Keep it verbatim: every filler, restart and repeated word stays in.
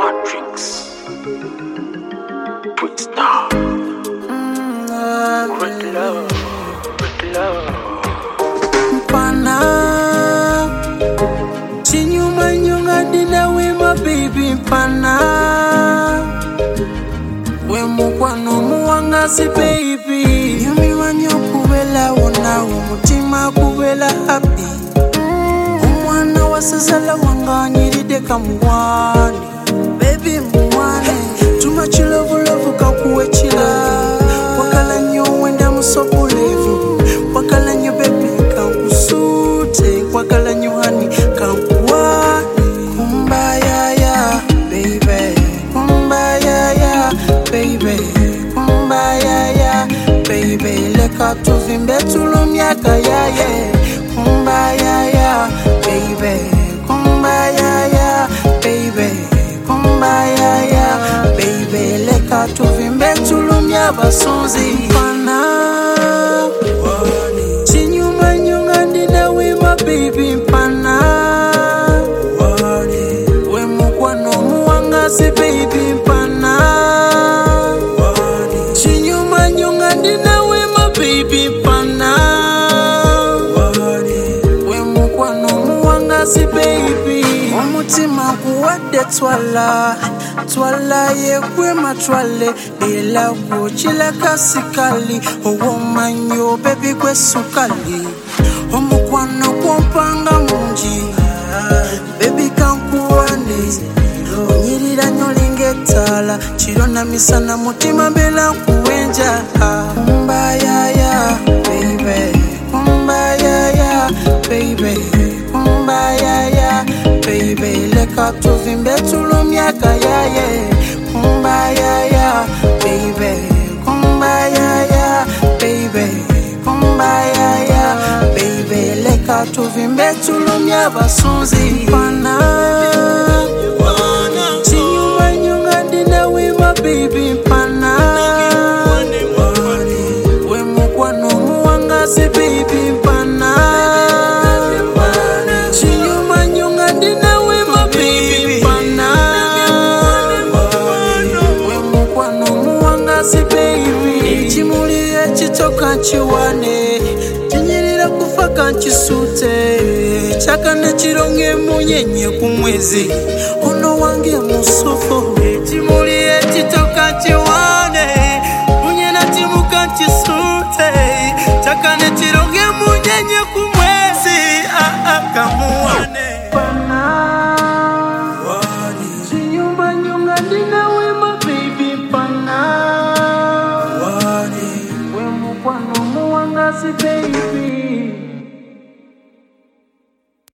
Matrix, Twister, Great Love, Great Love. Mpana chinyuma nyunga dina we my baby mpana we mukwano muwangasi baby yumi wanyo kubela wona umutima kubela happy umwana wasazala wanga nyiride kamuwani baby muwane tuma chilovu lovu kakuwe chilovu wakala nyo wenda musopulevu wakala nyo baby kankusute wakala nyo hani kankuwani kumbaya ya baby kumbaya ya baby kumbaya ya baby leka tuvimbe tulumyaka ya ye kumbaya ya baby kumbaya ya baby kumbaya ya baby leka tuvimbe tulumya basonzi pana chinyuma nyunga ndina we my baby pana we mukwano muwangasi baby pana chinyuma nyunga ndina we my baby pana we mukwano muwangasi baby umutima kuwade twala twala yekwe matwale ela kuchila kasikali owo manyo baby kwe sukali omukwano kompanga munji baby kankuwane onyirira nyolingetala chirona misana mutima bela kuwenja kumbaya ya baby kumbaya ya baby kumbaya ya baby leka tuvimbe tulumyaka ya ye kumbaya ya baby kumbaya ya baby kumbaya ya baby leka tuvimbe tulumya basonzi pana chinyuma nyunga ndina we my baby pana we mukwano muwangasi baby pana chinyuma nyunga ndina we my baby pana we mukwano muwangasi baby chimuliye chitoka chiwane chinyirira kufa kanchisute chakane chironge munyenye kumwezi uno wange musufu chimuliye chitoka chiwane munyena chimuka chisute chakane chironge munyenye kumwezi akamuwane chinyumba nyunga ndina we my baby pana we mukwano muwangasi baby